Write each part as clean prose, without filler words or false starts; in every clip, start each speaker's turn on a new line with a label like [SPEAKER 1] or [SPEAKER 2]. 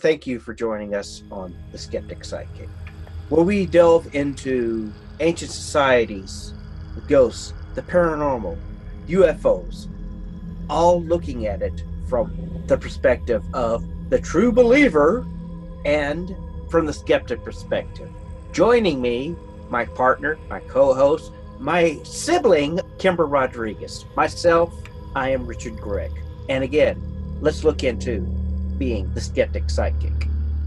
[SPEAKER 1] Thank you for joining us on The Skeptic Sidekick, where we delve into ancient societies, the ghosts, the paranormal, UFOs, all looking at it from the perspective of the true believer and from the skeptic perspective. Joining me, my partner, my co-host, my sibling, Kimber Rodriguez. Myself, I am Richard Gregg. And again, let's look into being the skeptic sidekick.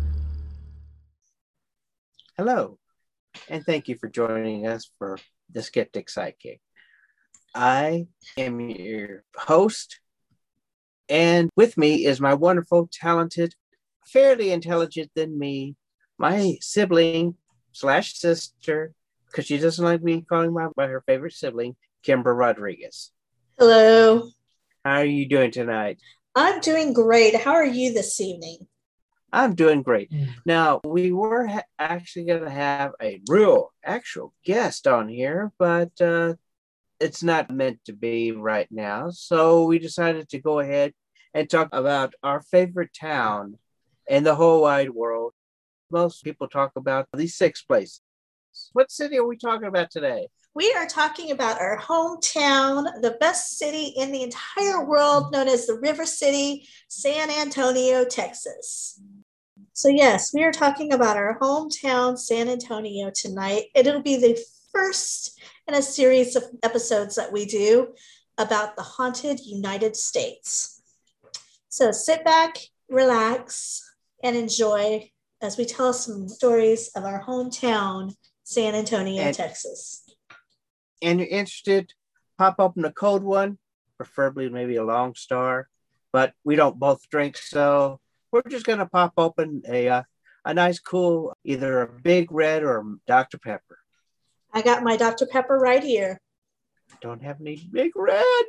[SPEAKER 1] Hello, and thank you for joining us for the Skeptic Sidekick. I am your host, and with me is my wonderful, talented, fairly intelligent than me, my sibling slash sister, because she doesn't like me calling by her favorite sibling, Kimber Rodriguez.
[SPEAKER 2] Hello.
[SPEAKER 1] How are you doing tonight?
[SPEAKER 2] I'm doing great. How are you this evening?
[SPEAKER 1] I'm doing great. Now, we were actually going to have a real, actual guest on here, but it's not meant to be right now. So we decided to go ahead and talk about our favorite town in the whole wide world. Most people talk about these 6 places. What city are we talking about today?
[SPEAKER 2] We are talking about our hometown, the best city in the entire world, known as the River City, San Antonio, Texas. So yes, we are talking about our hometown, San Antonio, tonight. It'll be the first in a series of episodes that we do about the haunted United States. So sit back, relax, and enjoy as we tell some stories of our hometown, San Antonio, Texas.
[SPEAKER 1] And you're interested, pop open a cold one, preferably maybe a Long Star, but we don't both drink, so we're just going to pop open a nice, cool, either a Big Red or Dr. Pepper.
[SPEAKER 2] I got my Dr. Pepper right here.
[SPEAKER 1] I don't have any Big Red.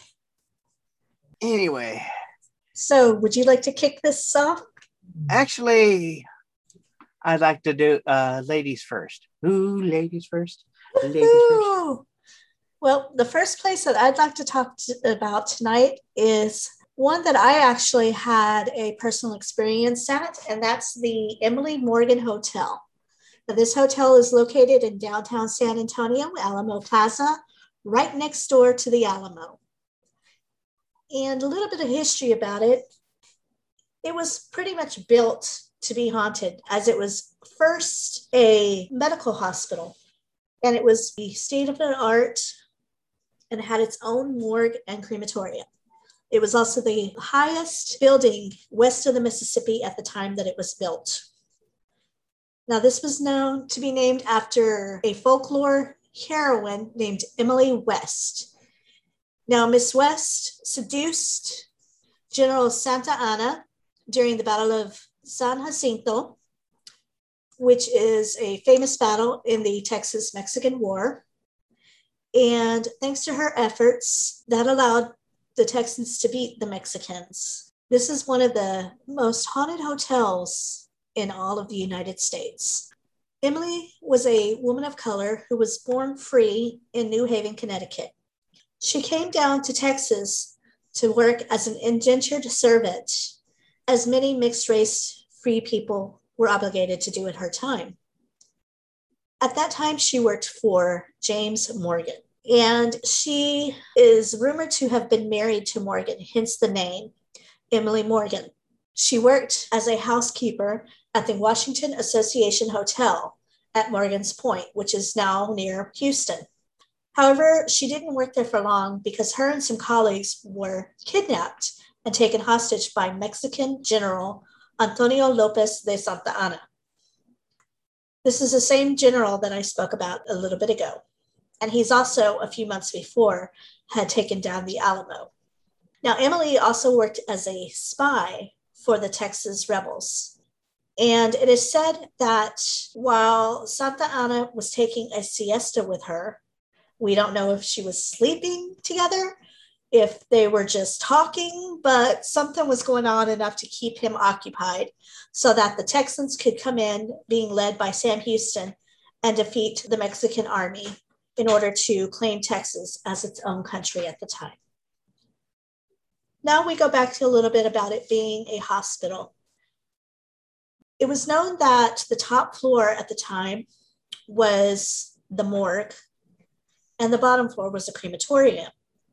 [SPEAKER 1] Anyway.
[SPEAKER 2] So, would you like to kick this off?
[SPEAKER 1] Actually, I'd like to do ladies first. Ooh, ladies first. Ladies first.
[SPEAKER 2] Well, the first place that I'd like to talk about tonight is one that I actually had a personal experience at, and that's the Emily Morgan Hotel. Now, this hotel is located in downtown San Antonio, Alamo Plaza, right next door to the Alamo. And a little bit of history about it. It was pretty much built to be haunted, as it was first a medical hospital, and it was the state of the art and had its own morgue and crematorium. It was also the highest building west of the Mississippi at the time that it was built. Now, this was known to be named after a folklore heroine named Emily West. Now, Miss West seduced General Santa Anna during the Battle of San Jacinto, which is a famous battle in the Texas-Mexican War. And thanks to her efforts, that allowed the Texans to beat the Mexicans. This is one of the most haunted hotels in all of the United States. Emily was a woman of color who was born free in New Haven, Connecticut. She came down to Texas to work as an indentured servant, as many mixed-race free people were obligated to do at her time. At that time, she worked for James Morgan, and she is rumored to have been married to Morgan, hence the name, Emily Morgan. She worked as a housekeeper at the Washington Association Hotel at Morgan's Point, which is now near Houston. However, she didn't work there for long because her and some colleagues were kidnapped and taken hostage by Mexican General Antonio Lopez de Santa Anna. This is the same general that I spoke about a little bit ago. And he's also, a few months before, had taken down the Alamo. Now, Emily also worked as a spy for the Texas rebels. And it is said that while Santa Anna was taking a siesta with her, we don't know if she was sleeping together, if they were just talking, but something was going on enough to keep him occupied so that the Texans could come in, being led by Sam Houston, and defeat the Mexican army in order to claim Texas as its own country at the time. Now we go back to a little bit about it being a hospital. It was known that the top floor at the time was the morgue, and the bottom floor was the crematorium.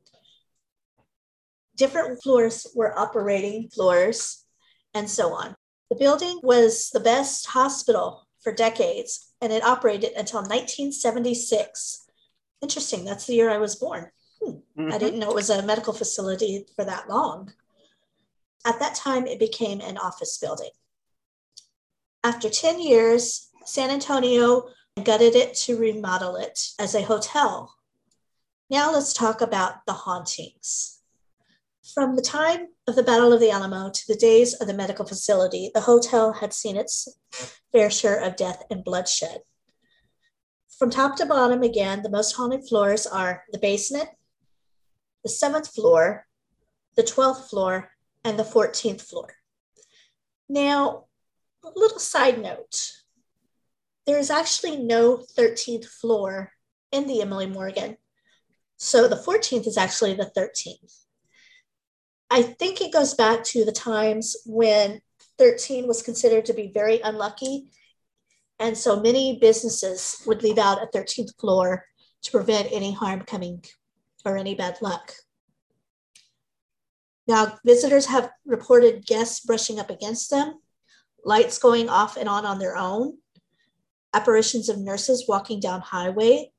[SPEAKER 2] Different floors were operating floors, and so on. The building was the best hospital for decades, and it operated until 1976. Interesting, that's the year I was born. I didn't know it was a medical facility for that long. At that time, it became an office building. After 10 years, San Antonio gutted it to remodel it as a hotel. Now let's talk about the hauntings. From the time of the Battle of the Alamo to the days of the medical facility, the hotel had seen its fair share of death and bloodshed. From top to bottom, again, the most haunted floors are the basement, the 7th floor, the 12th floor, and the 14th floor. Now, a little side note, there is actually no 13th floor in the Emily Morgan. So the 14th is actually the 13th. I think it goes back to the times when 13 was considered to be very unlucky. And so many businesses would leave out a 13th floor to prevent any harm coming or any bad luck. Now, visitors have reported guests brushing up against them, lights going off and on their own, apparitions of nurses walking down hallways,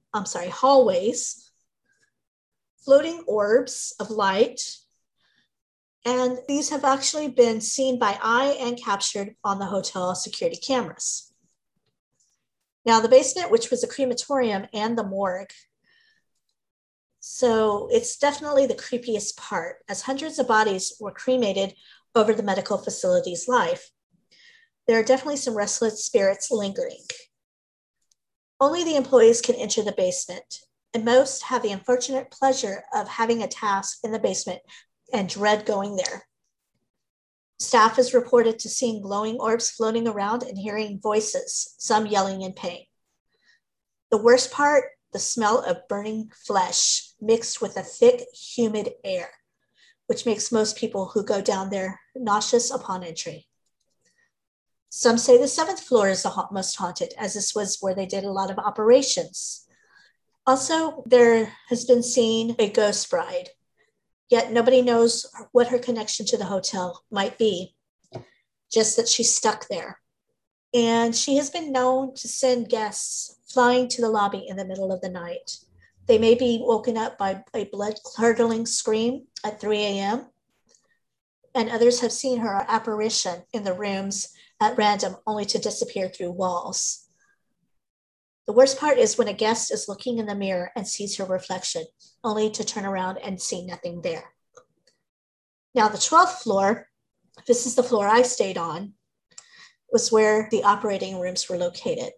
[SPEAKER 2] floating orbs of light, and these have actually been seen by eye and captured on the hotel security cameras. Now, the basement, which was a crematorium and the morgue, so it's definitely the creepiest part, as hundreds of bodies were cremated over the medical facility's life. There are definitely some restless spirits lingering. Only the employees can enter the basement, and most have the unfortunate pleasure of having a task in the basement and dread going there. Staff is reported to seeing glowing orbs floating around and hearing voices, some yelling in pain. The worst part, the smell of burning flesh mixed with a thick, humid air, which makes most people who go down there nauseous upon entry. Some say the 7th floor is the most haunted, as this was where they did a lot of operations. Also, there has been seen a ghost bride, yet nobody knows what her connection to the hotel might be, just that she's stuck there. And she has been known to send guests flying to the lobby in the middle of the night. They may be woken up by a blood-curdling scream at 3 a.m., and others have seen her apparition in the rooms at random, only to disappear through walls. The worst part is when a guest is looking in the mirror and sees her reflection, only to turn around and see nothing there. Now, the 12th floor, this is the floor I stayed on, was where the operating rooms were located.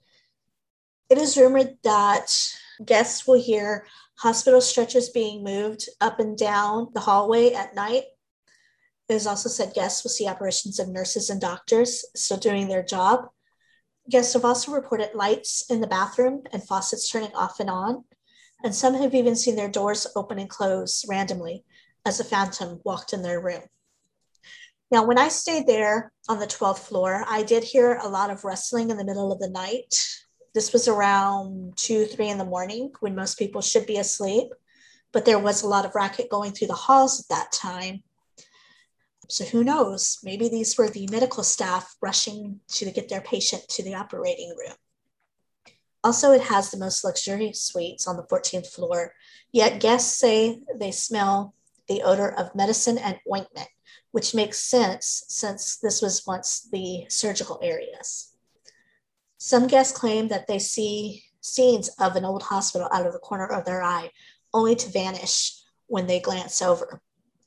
[SPEAKER 2] It is rumored that guests will hear hospital stretchers being moved up and down the hallway at night. It is also said guests will see apparitions of nurses and doctors still doing their job. Guests have also reported lights in the bathroom and faucets turning off and on, and some have even seen their doors open and close randomly as a phantom walked in their room. Now, when I stayed there on the 12th floor, I did hear a lot of rustling in the middle of the night. This was around 2, 3 in the morning when most people should be asleep, but there was a lot of racket going through the halls at that time. So who knows, maybe these were the medical staff rushing to get their patient to the operating room. Also, it has the most luxurious suites on the 14th floor, yet guests say they smell the odor of medicine and ointment, which makes sense since this was once the surgical areas. Some guests claim that they see scenes of an old hospital out of the corner of their eye, only to vanish when they glance over.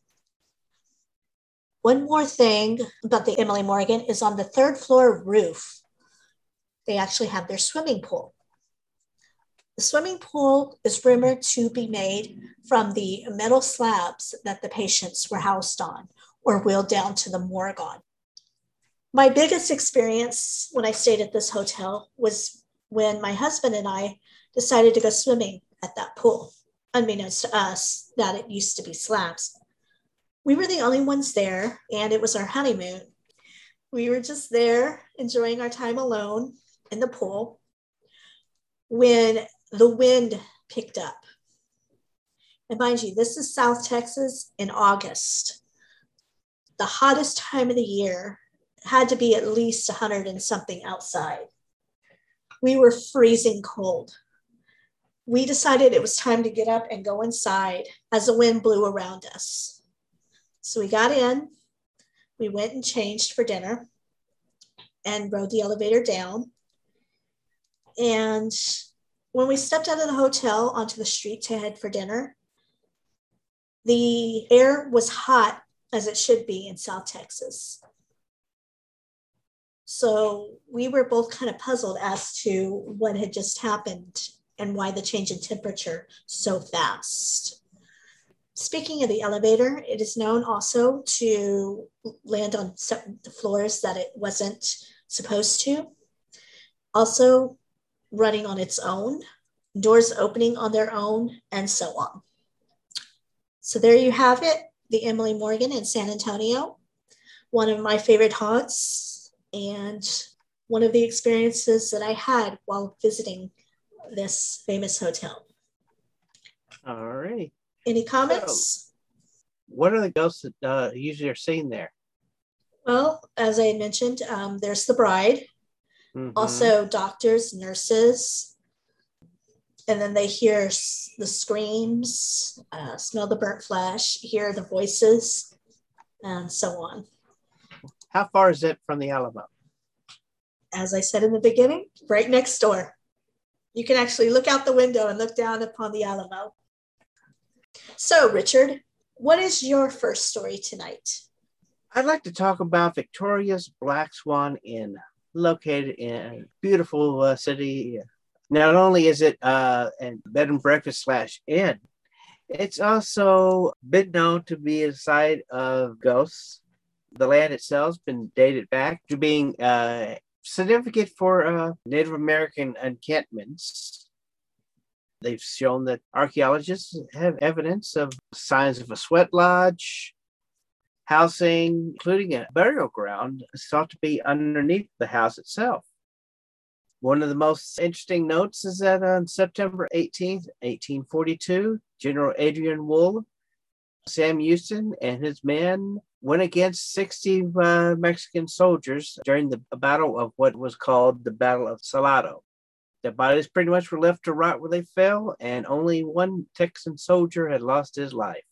[SPEAKER 2] One more thing about the Emily Morgan is on the 3rd floor roof, they actually have their swimming pool. The swimming pool is rumored to be made from the metal slabs that the patients were housed on or wheeled down to the morgue on. My biggest experience when I stayed at this hotel was when my husband and I decided to go swimming at that pool, unbeknownst to us that it used to be slabs. We were the only ones there, and it was our honeymoon. We were just there enjoying our time alone in the pool when the wind picked up. And mind you, this is South Texas in August. The hottest time of the year. Had to be at least 100 and something outside. We were freezing cold. We decided it was time to get up and go inside as the wind blew around us. So we got in, we went and changed for dinner and rode the elevator down. And when we stepped out of the hotel onto the street to head for dinner, the air was hot as it should be in South Texas. So we were both kind of puzzled as to what had just happened and why the change in temperature so fast. Speaking of the elevator, it is known also to land on the floors that it wasn't supposed to. Also running on its own, doors opening on their own, and so on. So there you have it, the Emily Morgan in San Antonio, one of my favorite haunts and one of the experiences that I had while visiting this famous hotel.
[SPEAKER 1] All right.
[SPEAKER 2] Any comments?
[SPEAKER 1] So, what are the ghosts that usually are seen there?
[SPEAKER 2] Well, as I mentioned, there's the bride, also doctors, nurses, and then they hear the screams, smell the burnt flesh, hear the voices, and so on.
[SPEAKER 1] How far is it from the Alamo?
[SPEAKER 2] As I said in the beginning, right next door. You can actually look out the window and look down upon the Alamo. So, Richard, what is your first story tonight?
[SPEAKER 1] I'd like to talk about Victoria's Black Swan Inn, located in a beautiful city. Not only is it a bed and breakfast / inn, it's also been known to be a site of ghosts. The land itself has been dated back to being significant for Native American encampments. They've shown that archaeologists have evidence of signs of a sweat lodge, housing, including a burial ground, is thought to be underneath the house itself. One of the most interesting notes is that on September 18th, 1842, General Adrian Wool, Sam Houston, and his men went against 60 Mexican soldiers during the battle of what was called the Battle of Salado. Their bodies pretty much were left to rot where they fell, and only one Texan soldier had lost his life.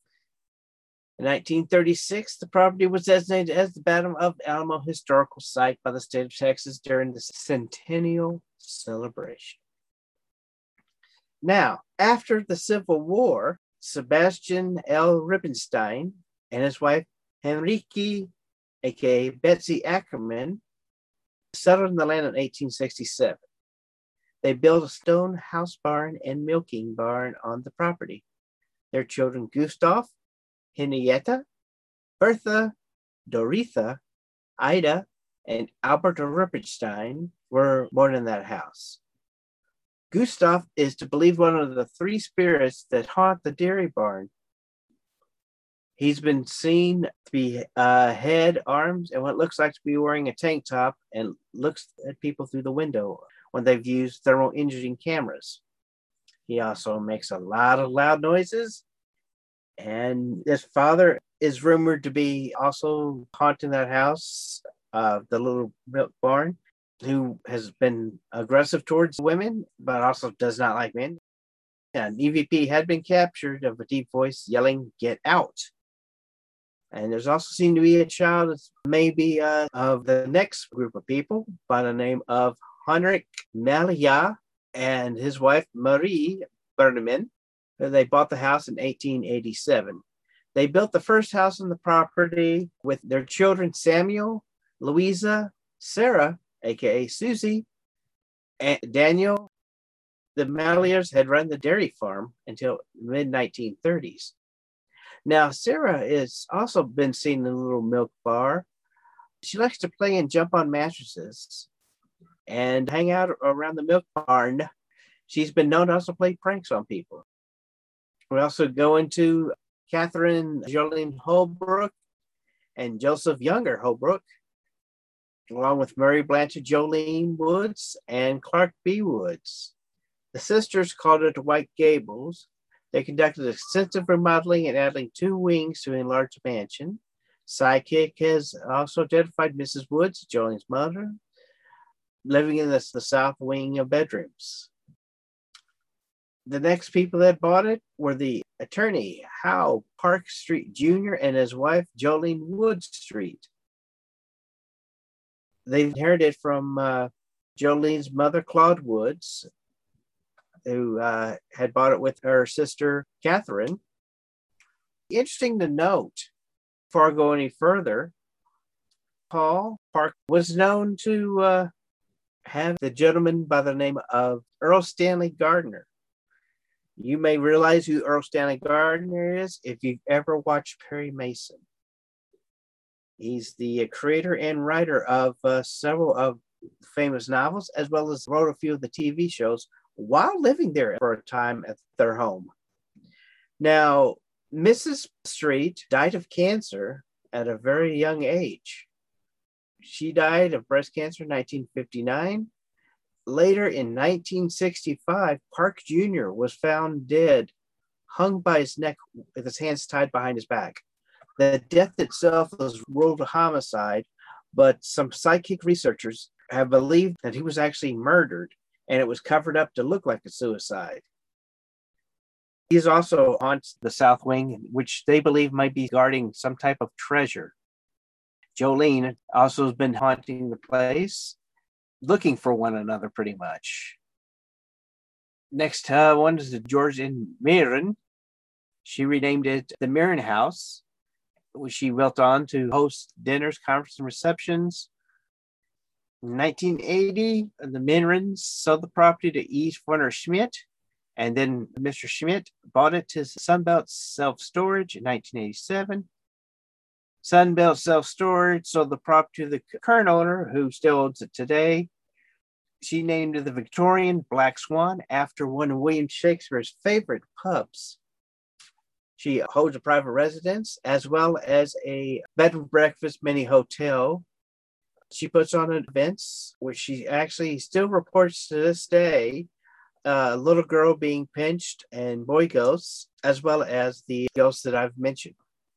[SPEAKER 1] In 1936, the property was designated as the Battle of Alamo Historical Site by the state of Texas during the centennial celebration. Now, after the Civil War, Sebastian L. Rippenstein and his wife, Henrique, aka Betsy Ackerman, settled in the land in 1867. They built a stone house barn and milking barn on the property. Their children, Gustav, Henrietta, Bertha, Doritha, Ida, and Alberta Rippenstein were born in that house. Gustav is to believe one of the three spirits that haunt the dairy barn. He's been seen to be head, arms, and what looks like to be wearing a tank top and looks at people through the window when they've used thermal imaging cameras. He also makes a lot of loud noises, and his father is rumored to be also haunting that house, the little milk barn, who has been aggressive towards women, but also does not like men. An EVP had been captured of a deep voice yelling, "Get out." And there's also seen to be a child, maybe of the next group of people by the name of Heinrich Melia and his wife, Marie Berneman. They bought the house in 1887. They built the first house on the property with their children, Samuel, Louisa, Sarah, aka Susie, and Daniel. The Maliers had run the dairy farm until mid-1930s. Now, Sarah has also been seen in a little milk bar. She likes to play and jump on mattresses and hang out around the milk barn. She's been known to also play pranks on people. We also go into Catherine Jolene Holbrook and Joseph Younger Holbrook. along with Mary Blanchard Jolene Woods and Clark B. Woods. The sisters called it White Gables. They conducted extensive remodeling and adding 2 wings to enlarge the mansion. Sidekick has also identified Mrs. Woods, Jolene's mother, living in the south wing of bedrooms. The next people that bought it were the attorney, Hal Park Street Jr., and his wife, Jolene Woods Street. They inherited from Jolene's mother, Claude Woods, who had bought it with her sister, Catherine. Interesting to note, before I go any further, Paul Park was known to have the gentleman by the name of Earl Stanley Gardner. You may realize who Earl Stanley Gardner is if you've ever watched Perry Mason. He's the creator and writer of several of famous novels, as well as wrote a few of the TV shows while living there for a time at their home. Now, Mrs. Street died of cancer at a very young age. She died of breast cancer in 1959. Later in 1965, Park Jr. was found dead, hung by his neck with his hands tied behind his back. The death itself was ruled a homicide, but some psychic researchers have believed that he was actually murdered, and it was covered up to look like a suicide. He's also haunts the South Wing, which they believe might be guarding some type of treasure. Jolene also has been haunting the place, looking for one another pretty much. Next one is the George and Mirren. She renamed it the Mirren House, which she built on to host dinners, conferences, and receptions. In 1980, the Mirrens sold the property to E. Werner Schmidt, and then Mr. Schmidt bought it to Sunbelt Self-Storage in 1987. Sunbelt Self-Storage sold the property to the current owner, who still owns it today. She named it the Victorian Black Swan after one of William Shakespeare's favorite pubs. She holds a private residence as well as a bed and breakfast mini hotel. She puts on events, which she actually still reports to this day, a little girl being pinched and boy ghosts, as well as the ghosts that I've mentioned.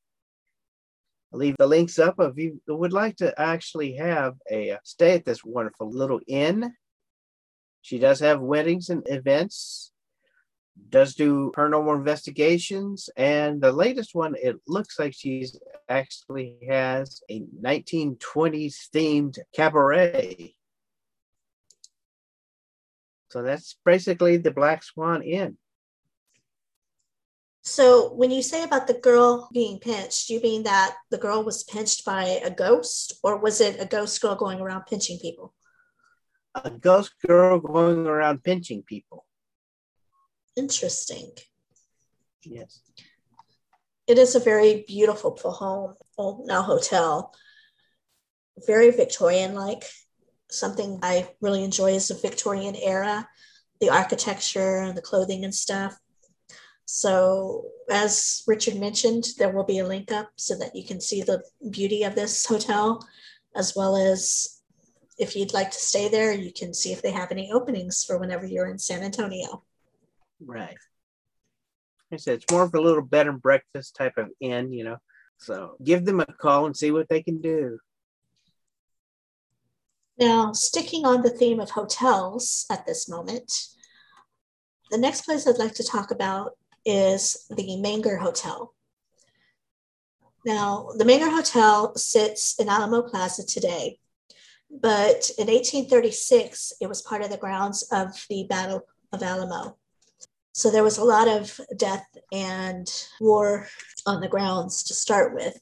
[SPEAKER 1] I'll leave the links up if you would like to actually have a stay at this wonderful little inn. She does have weddings and events, does do paranormal investigations, and the latest one, it looks like she's actually has a 1920s themed cabaret. So that's basically the Black Swan Inn.
[SPEAKER 2] So when you say about the girl being pinched, you mean that the girl was pinched by a ghost, or was it a ghost girl going around pinching people?
[SPEAKER 1] A ghost girl going around pinching people.
[SPEAKER 2] Interesting.
[SPEAKER 1] Yes.
[SPEAKER 2] It is a very beautiful home, now hotel. Very Victorian-like. Something I really enjoy is the Victorian era, the architecture and the clothing and stuff. So as Richard mentioned, there will be a link up so that you can see the beauty of this hotel, as well as if you'd like to stay there, you can see if they have any openings for whenever you're in San Antonio.
[SPEAKER 1] Right. Like I said, it's more of a little bed and breakfast type of inn, you know. So give them a call and see what they can do.
[SPEAKER 2] Now, sticking on the theme of hotels at this moment, the next place I'd like to talk about is the Menger Hotel. Now, the Menger Hotel sits in Alamo Plaza today, but in 1836, it was part of the grounds of the Battle of Alamo. So there was a lot of death and war on the grounds to start with.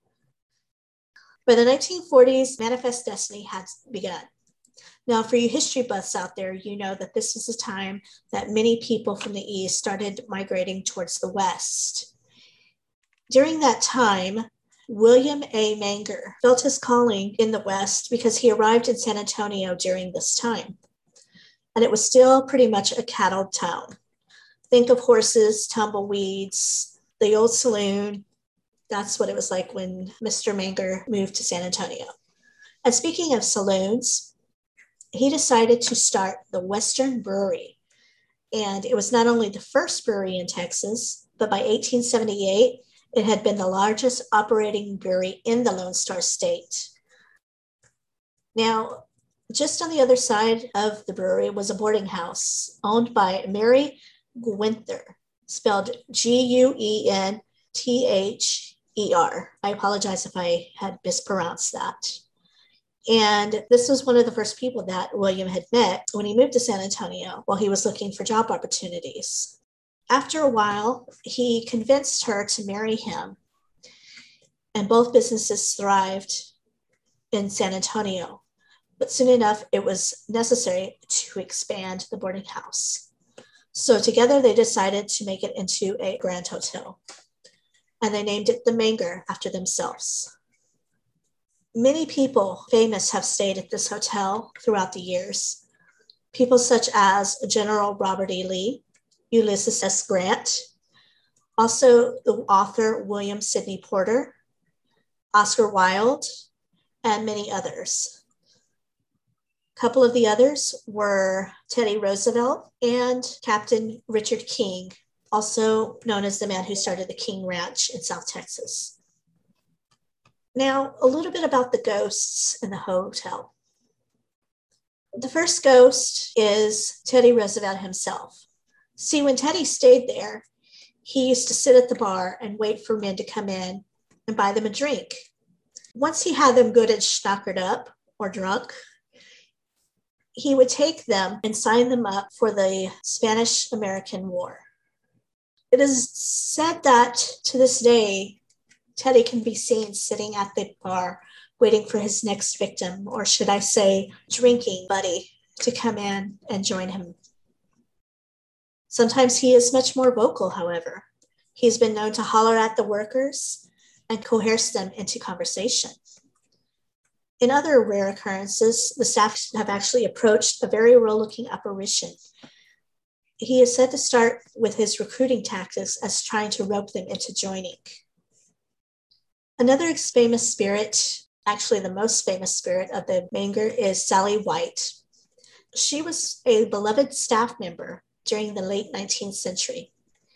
[SPEAKER 2] By the 1940s, Manifest Destiny had begun. Now, for you history buffs out there, you know that this was a time that many people from the East started migrating towards the West. During that time, William A. Menger felt his calling in the West because he arrived in San Antonio during this time. And it was still pretty much a cattle town. Think of horses, tumbleweeds, the old saloon. That's what it was like when Mr. Menger moved to San Antonio. And speaking of saloons, he decided to start the Western Brewery. And it was not only the first brewery in Texas, but by 1878, it had been the largest operating brewery in the Lone Star State. Now, just on the other side of the brewery was a boarding house owned by Mary Guenther, spelled Guenther. I apologize if I had mispronounced that. And this was one of the first people that William had met when he moved to San Antonio while he was looking for job opportunities. After a while, he convinced her to marry him, and both businesses thrived in San Antonio. But soon enough, it was necessary to expand the boarding house. So together they decided to make it into a grand hotel, and they named it the Menger after themselves. Many people famous have stayed at this hotel throughout the years. People such as General Robert E. Lee, Ulysses S. Grant, also the author William Sidney Porter, Oscar Wilde, and many others. A couple of the others were Teddy Roosevelt and Captain Richard King, also known as the man who started the King Ranch in South Texas. Now, a little bit about the ghosts in the hotel. The first ghost is Teddy Roosevelt himself. See, when Teddy stayed there, he used to sit at the bar and wait for men to come in and buy them a drink. Once he had them good and schnockered up or drunk, he would take them and sign them up for the Spanish-American War. It is said that to this day, Teddy can be seen sitting at the bar waiting for his next victim, or should I say, drinking buddy, to come in and join him. Sometimes he is much more vocal, however. He's been known to holler at the workers and coerce them into conversation. In other rare occurrences, the staff have actually approached a very real-looking apparition. He is said to start with his recruiting tactics as trying to rope them into joining. Another famous spirit, actually the most famous spirit of the Menger, is Sally White. She was a beloved staff member during the late 19th century.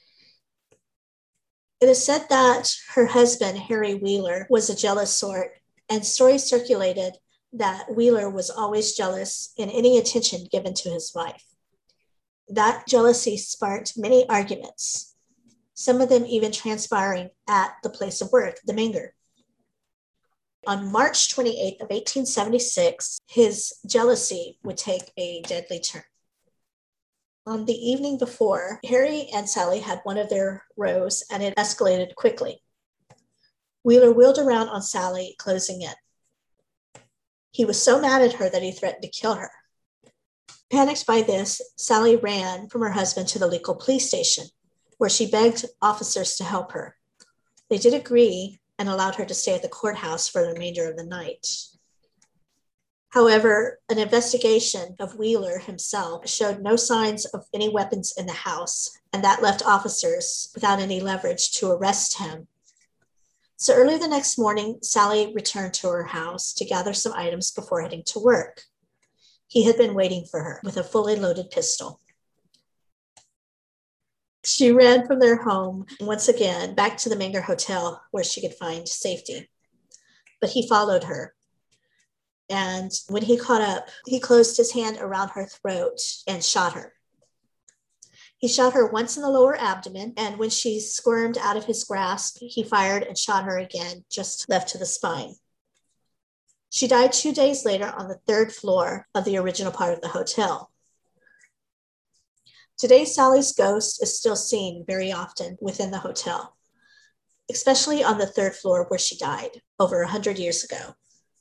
[SPEAKER 2] It is said that her husband, Harry Wheeler, was a jealous sort, and stories circulated that Wheeler was always jealous in any attention given to his wife. That jealousy sparked many arguments, some of them even transpiring at the place of work, the Menger. On March 28th of 1876, his jealousy would take a deadly turn. On the evening before, Harry and Sally had one of their rows, and it escalated quickly. Wheeler wheeled around on Sally, closing in. He was so mad at her that he threatened to kill her. Panicked by this, Sally ran from her husband to the local police station, where she begged officers to help her. They did agree and allowed her to stay at the courthouse for the remainder of the night. However, an investigation of Wheeler himself showed no signs of any weapons in the house, and that left officers without any leverage to arrest him. So early the next morning, Sally returned to her house to gather some items before heading to work. He had been waiting for her with a fully loaded pistol. She ran from their home once again back to the Menger Hotel where she could find safety. But he followed her. And when he caught up, he closed his hand around her throat and shot her. He shot her once in the lower abdomen, and when she squirmed out of his grasp, he fired and shot her again, just left to the spine. She died 2 days later on the 3rd floor of the original part of the hotel. Today, Sally's ghost is still seen very often within the hotel, especially on the 3rd floor where she died over 100 years ago.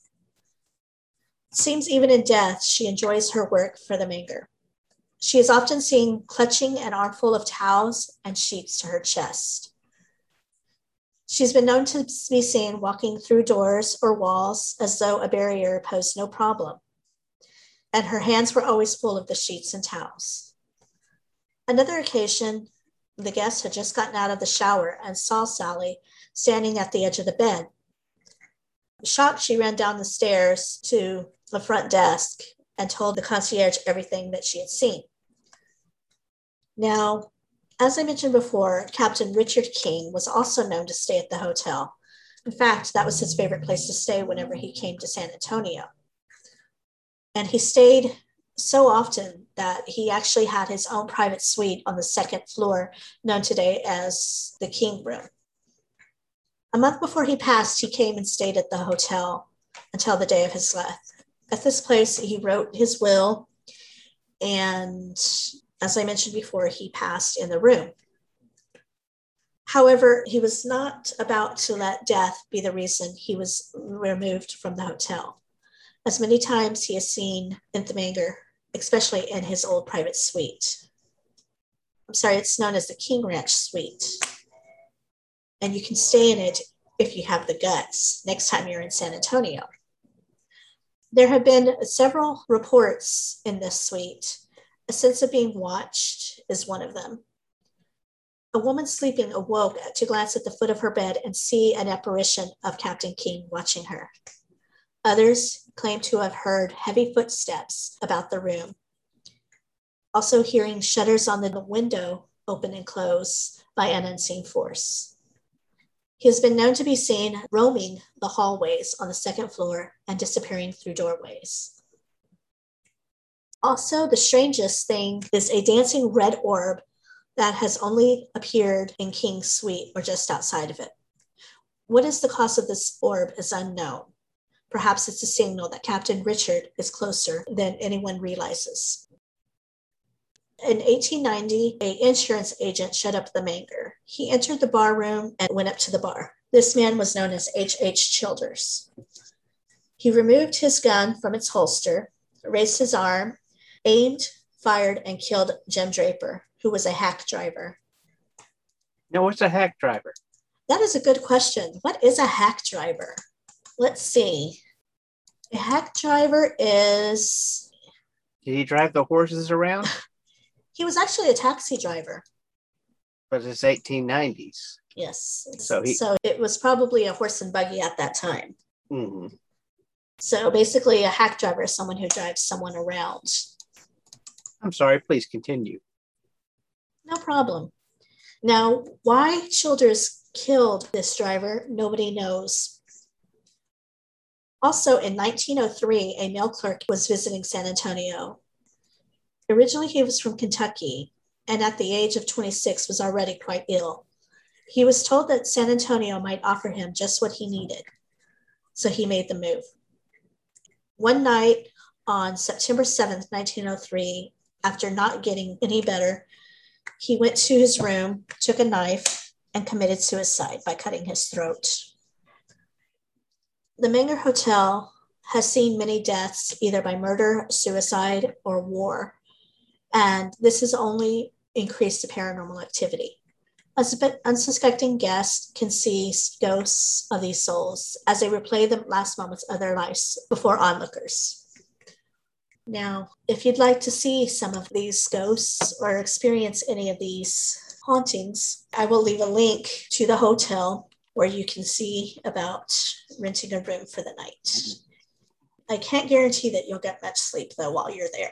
[SPEAKER 2] It seems even in death, she enjoys her work for the Menger. She is often seen clutching an armful of towels and sheets to her chest. She's been known to be seen walking through doors or walls as though a barrier posed no problem, and her hands were always full of the sheets and towels. Another occasion, the guest had just gotten out of the shower and saw Sally standing at the edge of the bed. Shocked, she ran down the stairs to the front desk and told the concierge everything that she had seen. Now, as I mentioned before, Captain Richard King was also known to stay at the hotel. In fact, that was his favorite place to stay whenever he came to San Antonio. And he stayed so often that he actually had his own private suite on the second floor, known today as the King Room. A month before he passed, he came and stayed at the hotel until the day of his death. At this place, he wrote his will, and as I mentioned before, he passed in the room. However, he was not about to let death be the reason he was removed from the hotel, as many times he has seen Bentham Menger, especially in his old private suite. I'm sorry, it's known as the King Ranch Suite. And you can stay in it if you have the guts next time you're in San Antonio. There have been several reports in this suite. A sense of being watched is one of them. A woman sleeping awoke to glance at the foot of her bed and see an apparition of Captain King watching her. Others claim to have heard heavy footsteps about the room, also hearing shutters on the window open and close by an unseen force. He has been known to be seen roaming the hallways on the second floor and disappearing through doorways. Also, the strangest thing is a dancing red orb that has only appeared in King's suite or just outside of it. What is the cause of this orb is unknown. Perhaps it's a signal that Captain Richard is closer than anyone realizes. In 1890, an insurance agent showed up at the Menger. He entered the bar room and went up to the bar. This man was known as H.H. Childers. He removed his gun from its holster, raised his arm, aimed, fired, and killed Jim Draper, who was a hack driver.
[SPEAKER 1] Now, what's a hack driver?
[SPEAKER 2] That is a good question. What is a hack driver? Let's see. A hack driver is...
[SPEAKER 1] Did he drive the horses around?
[SPEAKER 2] He was actually a taxi driver.
[SPEAKER 1] But it's 1890s.
[SPEAKER 2] Yes.
[SPEAKER 1] So
[SPEAKER 2] it was probably a horse and buggy at that time.
[SPEAKER 1] Mm-hmm.
[SPEAKER 2] So basically a hack driver is someone who drives someone around.
[SPEAKER 1] I'm sorry, please continue.
[SPEAKER 2] No problem. Now, why Childers killed this driver, nobody knows. Also, in 1903, a mail clerk was visiting San Antonio. Originally, he was from Kentucky, and at the age of 26 was already quite ill. He was told that San Antonio might offer him just what he needed, so he made the move. One night on September 7th, 1903, after not getting any better, he went to his room, took a knife, and committed suicide by cutting his throat. The Menger Hotel has seen many deaths either by murder, suicide, or war, and this has only increased the paranormal activity. Unsuspecting guests can see ghosts of these souls as they replay the last moments of their lives before onlookers. Now, if you'd like to see some of these ghosts or experience any of these hauntings, I will leave a link to the hotel where you can see about renting a room for the night. I can't guarantee that you'll get much sleep, though, while you're there.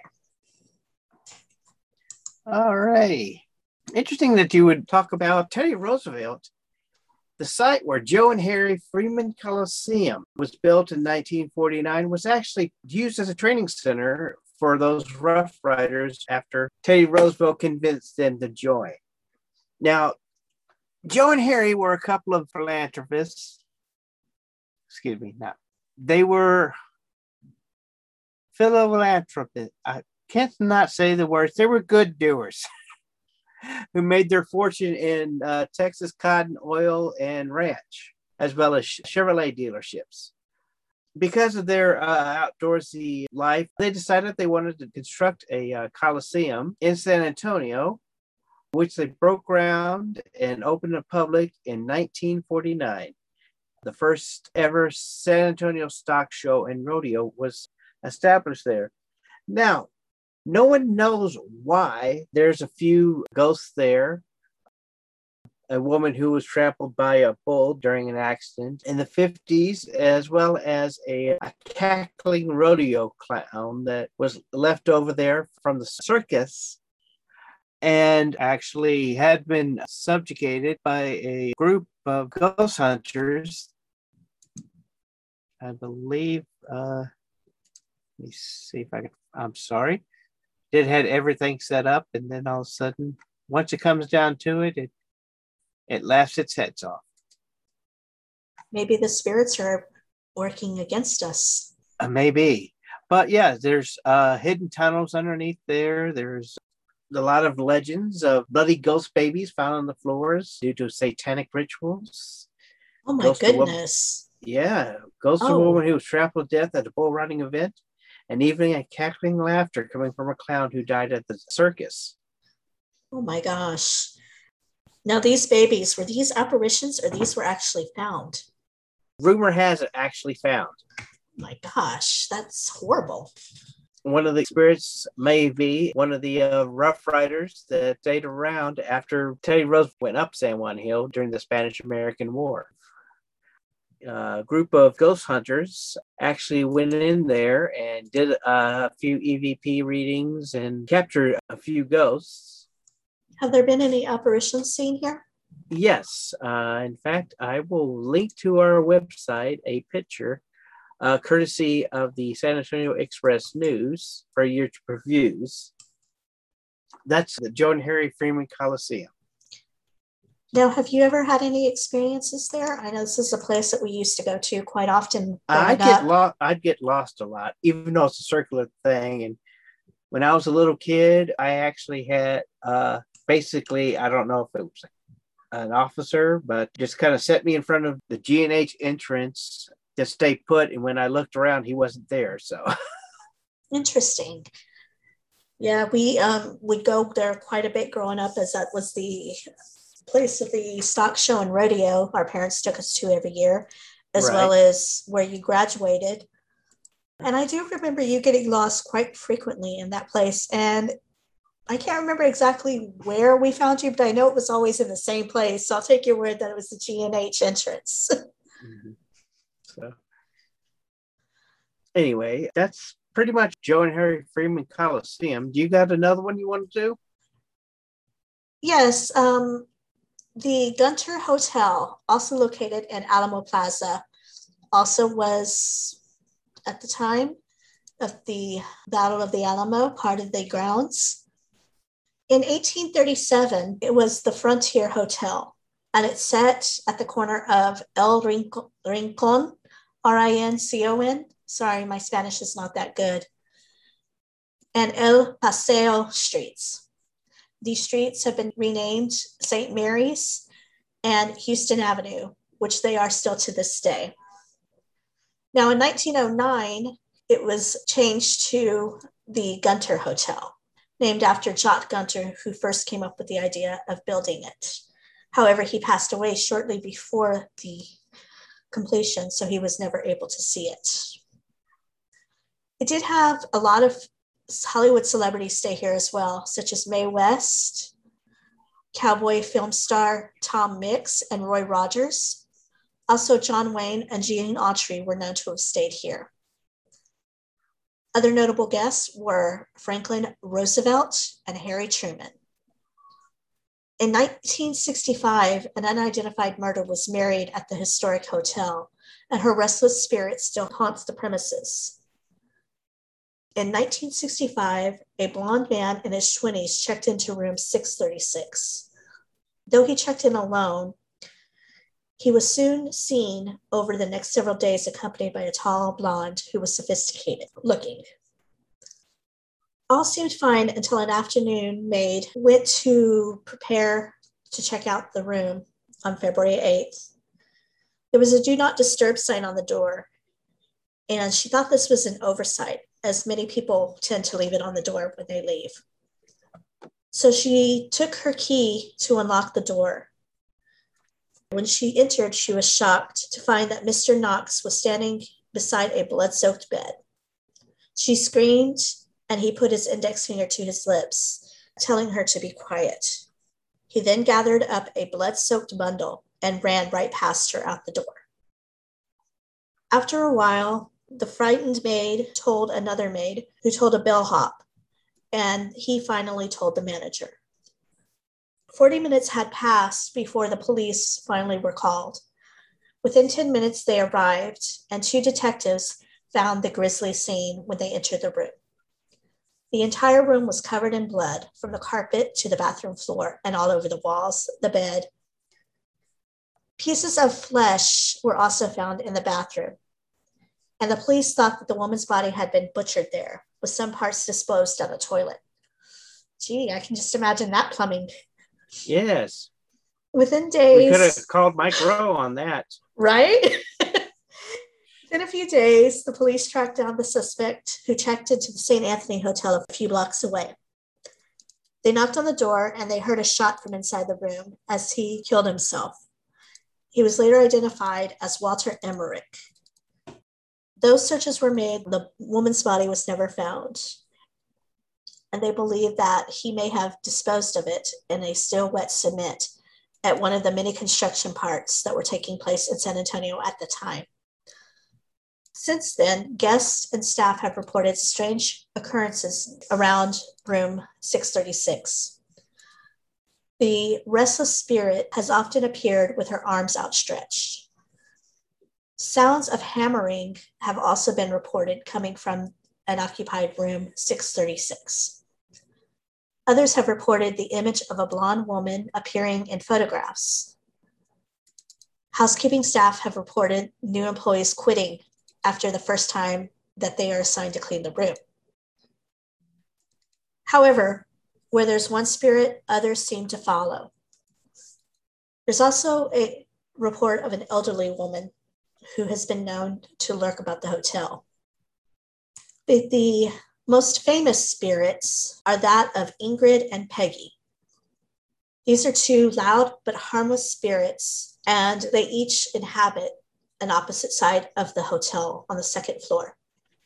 [SPEAKER 1] All right. Interesting that you would talk about Teddy Roosevelt. The site where Joe and Harry Freeman Coliseum was built in 1949 was actually used as a training center for those Rough Riders after Teddy Roosevelt convinced them to join. Now, Joe and Harry were a couple of philanthropists. Excuse me, no. They were philanthropists. I can't not say the words. They were good doers who made their fortune in Texas cotton, oil, and ranch, as well as Chevrolet dealerships. Because of their outdoorsy life, they decided they wanted to construct a coliseum in San Antonio, which they broke ground and opened to public in 1949. The first ever San Antonio stock show and rodeo was established there. Now, no one knows why there's a few ghosts there. a woman who was trampled by a bull during an accident in the 50s, as well as a cackling rodeo clown that was left over there from the circus and actually had been subjugated by a group of ghost hunters. I believe, let me see if I can, I'm sorry. It had everything set up, and then all of a sudden, once it comes down to it, it laughs its heads off.
[SPEAKER 2] Maybe the spirits are working against us.
[SPEAKER 1] Maybe. But yeah, there's hidden tunnels underneath there. There's a lot of legends of bloody ghost babies found on the floors due to satanic rituals.
[SPEAKER 2] Oh my goodness.
[SPEAKER 1] Ghost of a woman who was trampled to death at a bull riding event, and even a cackling laughter coming from a clown who died at the circus.
[SPEAKER 2] Oh my gosh. Now these babies, were these apparitions or these were actually found?
[SPEAKER 1] Rumor has it actually found.
[SPEAKER 2] Oh my gosh, that's horrible.
[SPEAKER 1] One of the spirits may be one of the Rough Riders that stayed around after Teddy Roosevelt went up San Juan Hill during the Spanish-American War. A group of ghost hunters actually went in there and did a few EVP readings and captured a few ghosts.
[SPEAKER 2] Have there been any apparitions seen here?
[SPEAKER 1] Yes. In fact, I will link to our website a picture courtesy of the San Antonio Express News for your reviews. That's the Joe and Harry Freeman Coliseum.
[SPEAKER 2] Now, have you ever had any experiences there? I know this is a place that we used to go to quite often.
[SPEAKER 1] I'd get lost a lot, even though it's a circular thing. And when I was a little kid, I actually had basically, I don't know if it was an officer, but just kind of set me in front of the G&H entrance to stay put. And when I looked around, he wasn't there. So
[SPEAKER 2] interesting. Yeah, we would go there quite a bit growing up, as that was the place of the stock show and rodeo our parents took us to every year, as well as where you graduated. And I do remember you getting lost quite frequently in that place. And I can't remember exactly where we found you, but I know it was always in the same place. So I'll take your word that it was the G&H entrance.
[SPEAKER 1] Mm-hmm. So anyway, that's pretty much Joe and Harry Freeman Coliseum. Do you got another one you want to do?
[SPEAKER 2] Yes. The Gunter Hotel, also located in Alamo Plaza, also was, at the time of the Battle of the Alamo, part of the grounds. In 1837, it was the Frontier Hotel, and it sat at the corner of El Rincon, R-I-N-C-O-N. Sorry, my Spanish is not that good. And El Paseo streets. These streets have been renamed St. Mary's and Houston Avenue, which they are still to this day. Now, in 1909, it was changed to the Gunter Hotel, named after Jot Gunter, who first came up with the idea of building it. However, he passed away shortly before the completion, so he was never able to see it. It did have a lot of Hollywood celebrities stay here as well, such as Mae West, cowboy film star Tom Mix, and Roy Rogers. Also, John Wayne and Gene Autry were known to have stayed here. Other notable guests were Franklin Roosevelt and Harry Truman. In 1965, an unidentified murder was married at the historic hotel, and her restless spirit still haunts the premises. In 1965, a blonde man in his 20s checked into room 636. Though he checked in alone, he was soon seen over the next several days accompanied by a tall blonde who was sophisticated looking. All seemed fine until an afternoon maid went to prepare to check out the room on February 8th. There was a do not disturb sign on the door, and she thought this was an oversight, as many people tend to leave it on the door when they leave. So she took her key to unlock the door. When she entered, she was shocked to find that Mr. Knox was standing beside a blood-soaked bed. She screamed, and he put his index finger to his lips, telling her to be quiet. He then gathered up a blood-soaked bundle and ran right past her out the door. After a while, the frightened maid told another maid, who told a bellhop, and he finally told the manager. 40 minutes had passed before the police finally were called. Within 10 minutes, they arrived, and 2 detectives found the grisly scene when they entered the room. The entire room was covered in blood, from the carpet to the bathroom floor and all over the walls, the bed. Pieces of flesh were also found in the bathroom, and the police thought that the woman's body had been butchered there, with some parts disposed down the toilet. Gee, I can just imagine that plumbing.
[SPEAKER 1] Yes.
[SPEAKER 2] Within days...
[SPEAKER 1] We could have called Mike Rowe on that.
[SPEAKER 2] Right? Within a few days, the police tracked down the suspect, who checked into the St. Anthony Hotel a few blocks away. They knocked on the door, and they heard a shot from inside the room as he killed himself. He was later identified as Walter Emmerich. Those searches were made. The woman's body was never found, and they believe that he may have disposed of it in a still wet cement at one of the many construction parts that were taking place in San Antonio at the time. Since then, guests and staff have reported strange occurrences around room 636. The restless spirit has often appeared with her arms outstretched. Sounds of hammering have also been reported coming from an occupied room 636. Others have reported the image of a blonde woman appearing in photographs. Housekeeping staff have reported new employees quitting after the first time that they are assigned to clean the room. However, where there's one spirit, others seem to follow. There's also a report of an elderly woman who has been known to lurk about the hotel. The most famous spirits are that of Ingrid and Peggy. These are 2 loud but harmless spirits, and they each inhabit an opposite side of the hotel on the 2nd floor.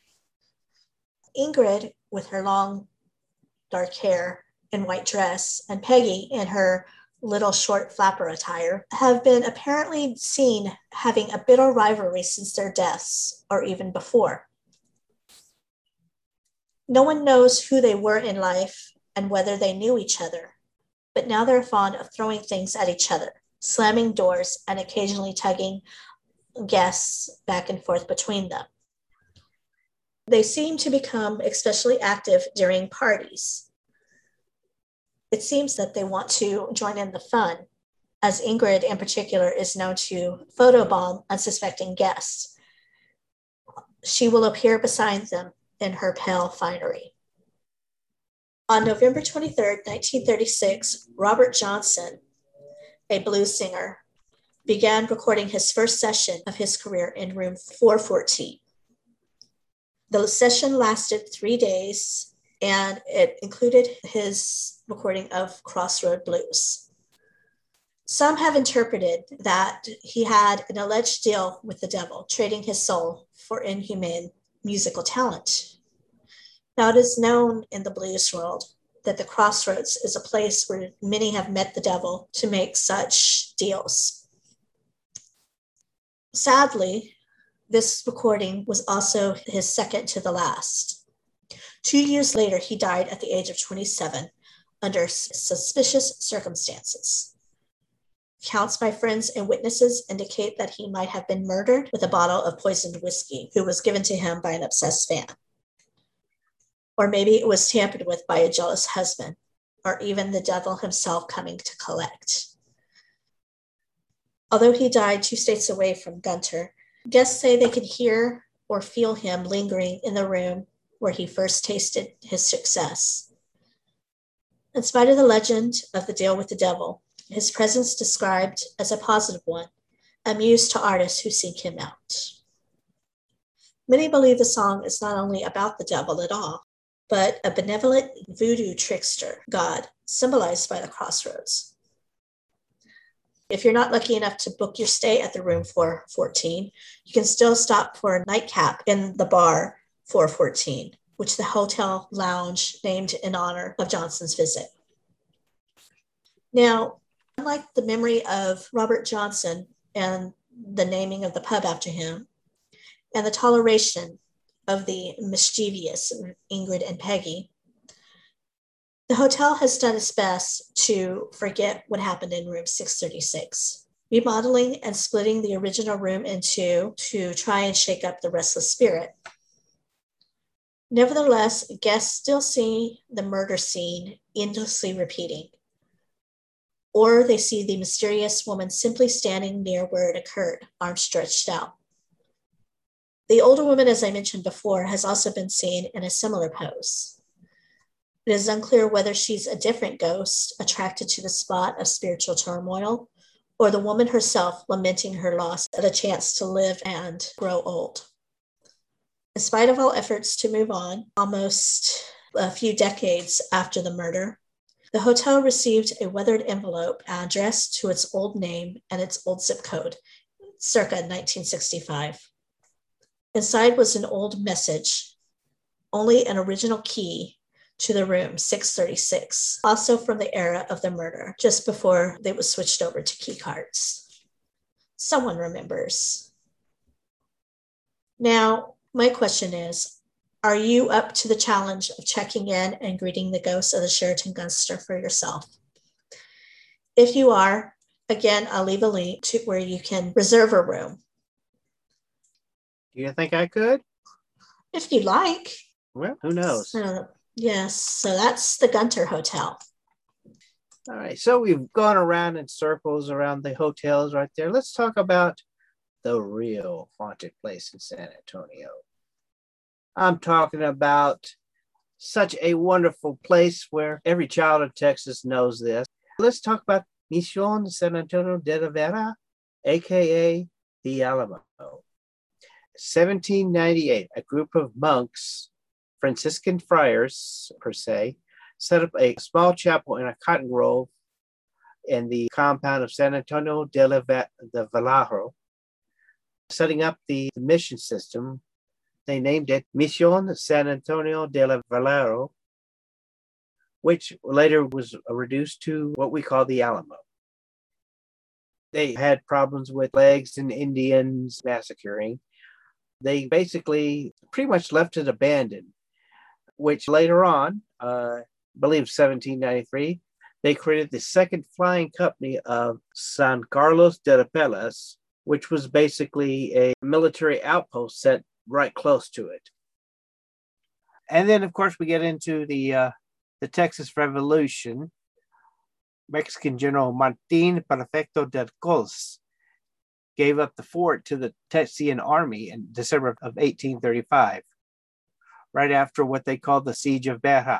[SPEAKER 2] Ingrid, with her long dark hair and white dress, and Peggy in her little short flapper attire, have been apparently seen having a bitter rivalry since their deaths, or even before. No one knows who they were in life and whether they knew each other, but now they're fond of throwing things at each other, slamming doors, and occasionally tugging guests back and forth between them. They seem to become especially active during parties. It seems that they want to join in the fun, as Ingrid in particular is known to photobomb unsuspecting guests. She will appear beside them in her pale finery. On November 23rd, 1936, Robert Johnson, a blues singer, began recording his first session of his career in room 414. The session lasted 3 days, and it included his recording of Crossroad Blues. Some have interpreted that he had an alleged deal with the devil, trading his soul for inhumane musical talent. Now, it is known in the blues world that the Crossroads is a place where many have met the devil to make such deals. Sadly, this recording was also his second to the last. 2 years later, he died at the age of 27 under suspicious circumstances. Accounts by friends and witnesses indicate that he might have been murdered with a bottle of poisoned whiskey who was given to him by an obsessed fan. Or maybe it was tampered with by a jealous husband, or even the devil himself coming to collect. Although he died 2 states away from Gunter, guests say they can hear or feel him lingering in the room where he first tasted his success. In spite of the legend of the deal with the devil, his presence described as a positive one, a muse to artists who seek him out. Many believe the song is not only about the devil at all, but a benevolent voodoo trickster god symbolized by the crossroads. If you're not lucky enough to book your stay at the room 414, you can still stop for a nightcap in the bar 414, which the hotel lounge named in honor of Johnson's visit. Now, unlike the memory of Robert Johnson and the naming of the pub after him, and the toleration of the mischievous Ingrid and Peggy, the hotel has done its best to forget what happened in room 636, remodeling and splitting the original room in two to try and shake up the restless spirit. Nevertheless, guests still see the murder scene endlessly repeating, or they see the mysterious woman simply standing near where it occurred, arms stretched out. The older woman, as I mentioned before, has also been seen in a similar pose. It is unclear whether she's a different ghost attracted to the spot of spiritual turmoil, or the woman herself lamenting her loss of a chance to live and grow old. In spite of all efforts to move on, almost a few decades after the murder, the hotel received a weathered envelope addressed to its old name and its old zip code, circa 1965. Inside was an old message, only an original key to the room 636, also from the era of the murder, just before they was switched over to key cards. Someone remembers. Now, my question is, are you up to the challenge of checking in and greeting the ghost of the Sheraton Gunster for yourself? If you are, again, I'll leave a link to where you can reserve a room.
[SPEAKER 1] Do you think I could?
[SPEAKER 2] If you like.
[SPEAKER 1] Well, who knows?
[SPEAKER 2] Yes, so that's the Gunter Hotel.
[SPEAKER 1] All right, so we've gone around in circles around the hotels right there. Let's talk about the real haunted place in San Antonio. I'm talking about such a wonderful place where every child in Texas knows this. Let's talk about Mission San Antonio de la Vera, aka the Alamo. 1798, a group of monks, Franciscan friars per se, set up a small chapel in a cotton grove in the compound of San Antonio de Vallejo. Setting up the mission system, they named it Mission San Antonio de Vallejo, which later was reduced to what we call the Alamo. They had problems with plagues and Indians massacring. They basically pretty much left it abandoned, which later on, I believe 1793, they created the second flying company of San Carlos de Rapelas, which was basically a military outpost set right close to it. And then, of course, we get into the Texas Revolution. Mexican General Martin Perfecto del Cos gave up the fort to the Texian army in December of 1835, right after what they called the Siege of Beja.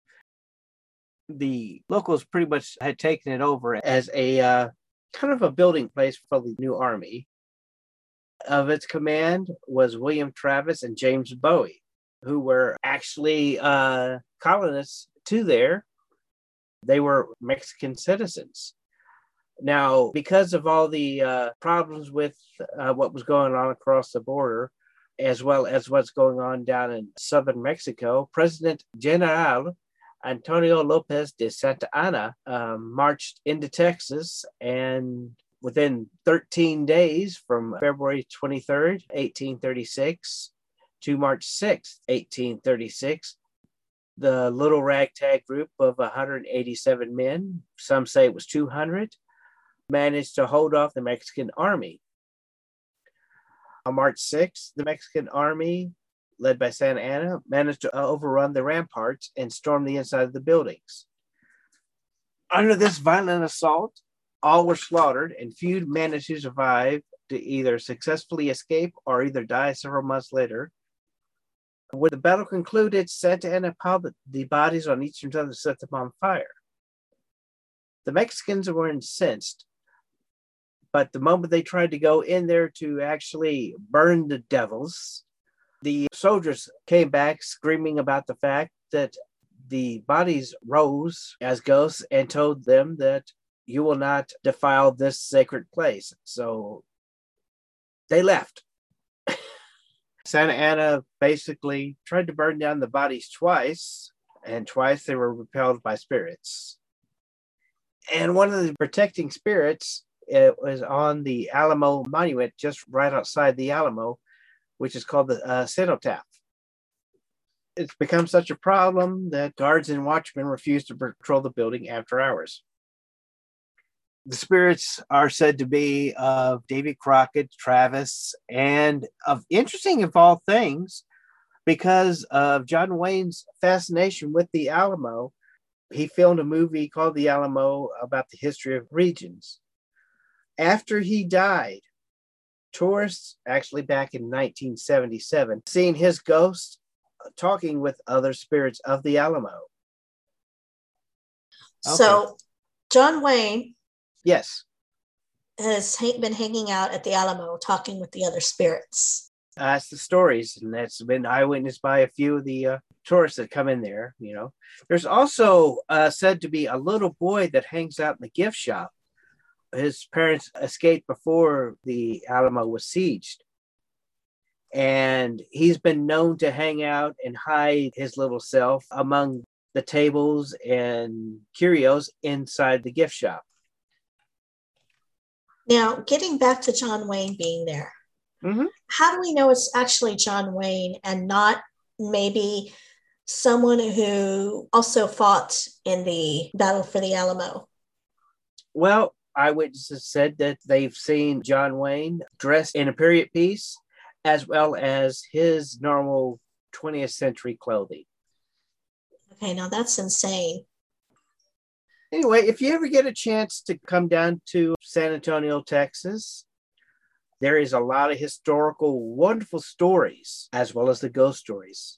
[SPEAKER 1] The locals pretty much had taken it over as a kind of a building place for the new army. Of its command was William Travis and James Bowie, who were actually colonists to there. They were Mexican citizens. Now, because of all the problems with what was going on across the border, as well as what's going on down in southern Mexico, President General Antonio Lopez de Santa Anna marched into Texas, and within 13 days from February 23rd, 1836 to March 6th, 1836, the little ragtag group of 187 men, some say it was 200, managed to hold off the Mexican army. On March 6th, the Mexican army, led by Santa Anna, managed to overrun the ramparts and storm the inside of the buildings. Under this violent assault, all were slaughtered, and few managed to survive to either successfully escape or either die several months later. When the battle concluded, Santa Anna piled the bodies on each other to set them on fire. The Mexicans were incensed, but the moment they tried to go in there to actually burn the devils, the soldiers came back screaming about the fact that the bodies rose as ghosts and told them that you will not defile this sacred place. So they left. Santa Anna basically tried to burn down the bodies twice, and twice they were repelled by spirits. And one of the protecting spirits was on the Alamo Monument, just right outside the Alamo, which is called the Cenotaph. It's become such a problem that guards and watchmen refuse to patrol the building after hours. The spirits are said to be of Davy Crockett, Travis, and of interesting of all things, because of John Wayne's fascination with the Alamo, he filmed a movie called The Alamo about the history of regions. After he died, tourists, actually back in 1977, seen his ghost talking with other spirits of the Alamo.
[SPEAKER 2] So, John Wayne,
[SPEAKER 1] yes,
[SPEAKER 2] has been hanging out at the Alamo talking with the other spirits.
[SPEAKER 1] That's the stories, and that's been eyewitnessed by a few of the tourists that come in there. There's also said to be a little boy that hangs out in the gift shop. His parents escaped before the Alamo was sieged, and he's been known to hang out and hide his little self among the tables and curios inside the gift shop.
[SPEAKER 2] Now, getting back to John Wayne being there, how do we know it's actually John Wayne and not maybe someone who also fought in the Battle for the Alamo?
[SPEAKER 1] Well, eyewitnesses said that they've seen John Wayne dressed in a period piece as well as his normal 20th century clothing.
[SPEAKER 2] Okay, now that's insane.
[SPEAKER 1] Anyway, if you ever get a chance to come down to San Antonio, Texas, there is a lot of historical, wonderful stories, as well as the ghost stories.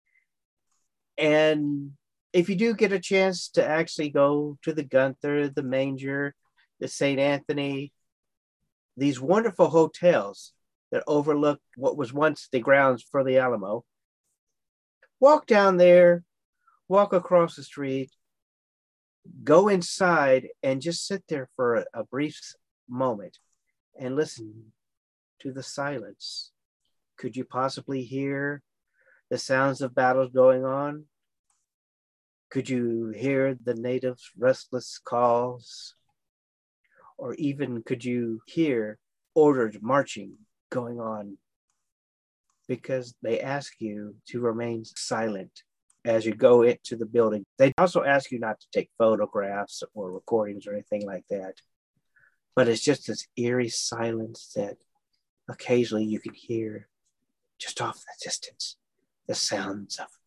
[SPEAKER 1] And if you do get a chance to actually go to the Gunther, the Manger, the St. Anthony, these wonderful hotels that overlook what was once the grounds for the Alamo, walk down there, walk across the street, go inside and just sit there for a brief moment and listen to the silence. Could you possibly hear the sounds of battles going on? Could you hear the natives' restless calls? Or even could you hear ordered marching going on? Because they ask you to remain silent as you go into the building. They also ask you not to take photographs or recordings or anything like that. But it's just this eerie silence that occasionally you can hear just off the distance, the sounds of.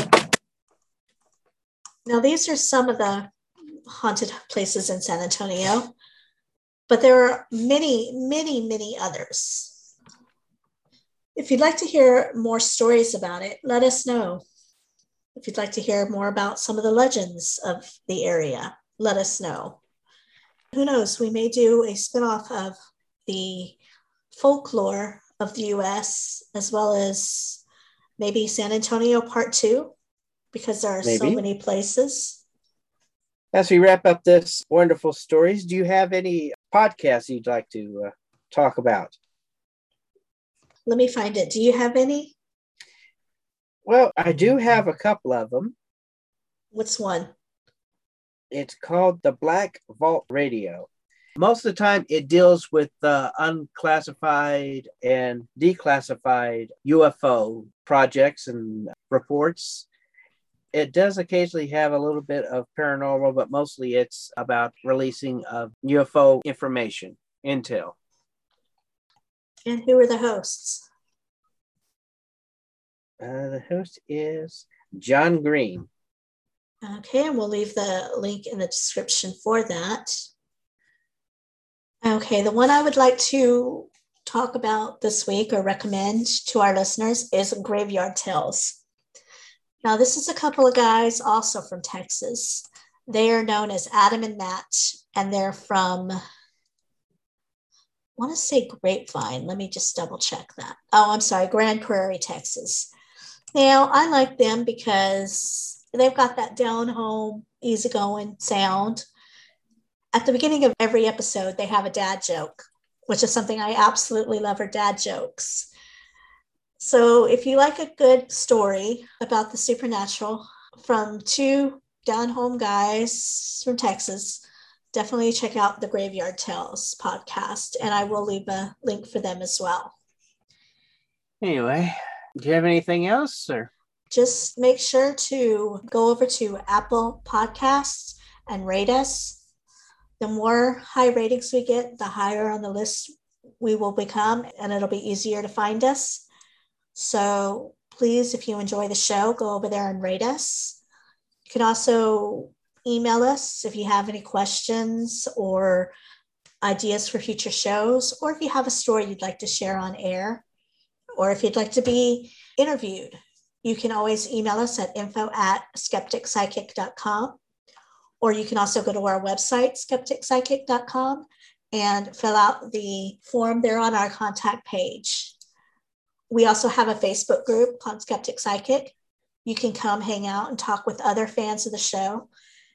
[SPEAKER 2] Now, these are some of the haunted places in San Antonio, but there are many, many, many others. If you'd like to hear more stories about it, let us know. If you'd like to hear more about some of the legends of the area, let us know. Who knows, we may do a spinoff of the folklore of the U.S. as well as maybe San Antonio Part 2, because there are so many places.
[SPEAKER 1] As we wrap up this wonderful stories, do you have any podcasts you'd like to talk about?
[SPEAKER 2] Let me find it. Do you have any?
[SPEAKER 1] Well, I do have a couple of them.
[SPEAKER 2] What's one?
[SPEAKER 1] It's called the Black Vault Radio. Most of the time, it deals with unclassified and declassified UFO projects and reports. It does occasionally have a little bit of paranormal, but mostly it's about releasing of UFO information, intel.
[SPEAKER 2] And who are the hosts?
[SPEAKER 1] The host is John Green.
[SPEAKER 2] Okay, and we'll leave the link in the description for that. Okay, the one I would like to talk about this week or recommend to our listeners is Graveyard Tales. Now, this is a couple of guys also from Texas. They are known as Adam and Matt, and they're from, I want to say Grapevine. Let me just double check that. Oh, I'm sorry, Grand Prairie, Texas. Now, I like them because they've got that down-home, easygoing sound. At the beginning of every episode, they have a dad joke, which is something I absolutely love, are dad jokes. So if you like a good story about the supernatural from two down-home guys from Texas, definitely check out the Graveyard Tales podcast, and I will leave a link for them as well.
[SPEAKER 3] Anyway, do you have anything else, or?
[SPEAKER 2] Just make sure to go over to Apple Podcasts and rate us. The more high ratings we get, the higher on the list we will become, and it'll be easier to find us. So please, if you enjoy the show, go over there and rate us. You can also email us if you have any questions or ideas for future shows, or if you have a story you'd like to share on air, or if you'd like to be interviewed. You can always email us at info@skepticpsychic.com, or you can also go to our website, skepticpsychic.com, and fill out the form there on our contact page. We also have a Facebook group called Skeptic Psychic. You can come hang out and talk with other fans of the show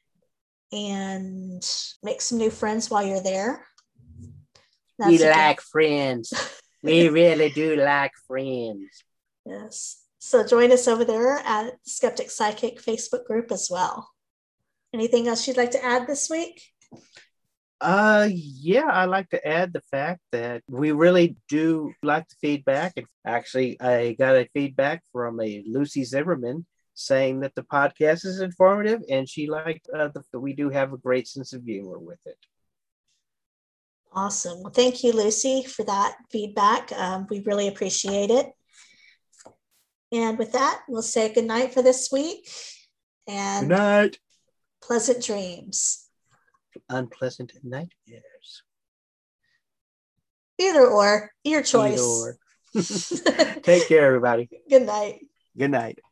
[SPEAKER 2] and make some new friends while you're there.
[SPEAKER 3] We like friends. We really do like friends.
[SPEAKER 2] Yes. So join us over there at Skeptic Psychic Facebook group as well. Anything else you'd like to add this week?
[SPEAKER 3] Yeah, I'd like to add the fact that we really do like the feedback. And actually, I got a feedback from a Lucy Zimmerman saying that the podcast is informative, and she liked that we do have a great sense of humor with it.
[SPEAKER 2] Awesome. Well, thank you, Lucy, for that feedback. We really appreciate it. And with that, we'll say good night for this week. And
[SPEAKER 3] good night.
[SPEAKER 2] Pleasant dreams.
[SPEAKER 3] Unpleasant nightmares.
[SPEAKER 2] Either or, your choice.
[SPEAKER 3] Either or. Take care, everybody.
[SPEAKER 2] Good night.
[SPEAKER 3] Good night.